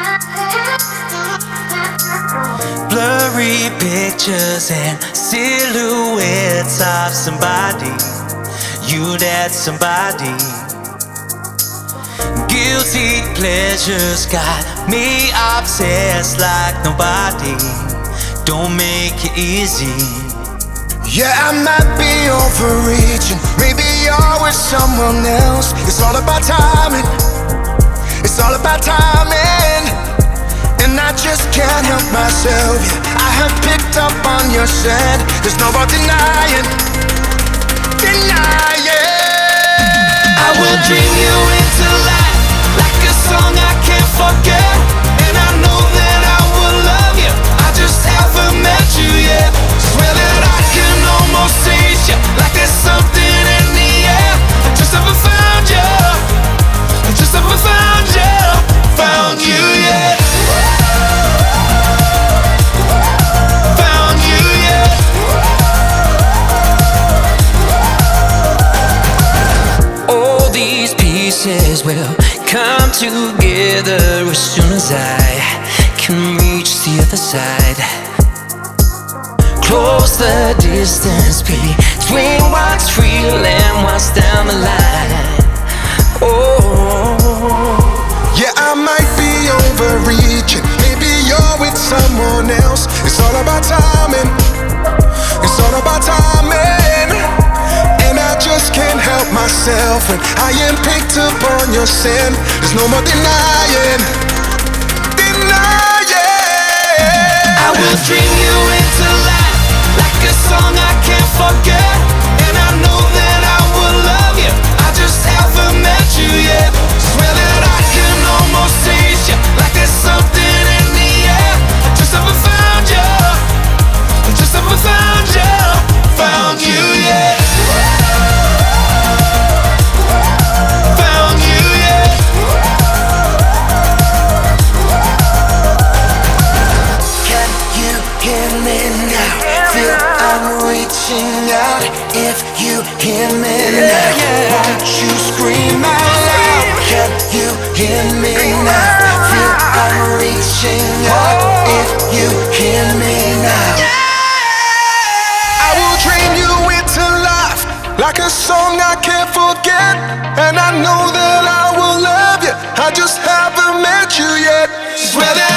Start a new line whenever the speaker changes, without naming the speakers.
Blurry pictures and silhouettes of somebody. You, that somebody. Guilty pleasures got me obsessed like nobody. Don't make it easy.
Yeah, I might be overreaching. Maybe you're with someone else. It's all about timing. It's all about timing. And I just can't help myself. Yeah, I have picked up on your scent. There's no more denying.
I will dream you into life like a song I can't forget. And I know that I will love you. I just haven't met you yet. Swear that I can almost taste you, like there's something in the air. I just haven't found you. I just haven't found you. Found you yet. Found you yet. All these pieces will come together as soon as I can reach the other side. Close the distance between what's real and what's down the line. Oh,
yeah, I might be overreaching. Maybe you're with someone else. It's all about timing. It's all about timing. And I just can't help myself when I am picked up on your scent. There's no more denying.
I will dream you into life like a song I can't forget. And I know that I will love you. I just haven't met you yet. Swear that I can almost taste you, like there's something in the air. I just haven't found you. I just haven't found you. Found you yet. Found you yet.
Can you hear me now? Feel I'm reaching out. If you hear me now, won't you scream out loud? Can you hear me now? Feel I'm reaching out. If you hear me now, I will dream you into life like a song I can't forget. And I know that I will love you. I just haven't met you yet. Swear that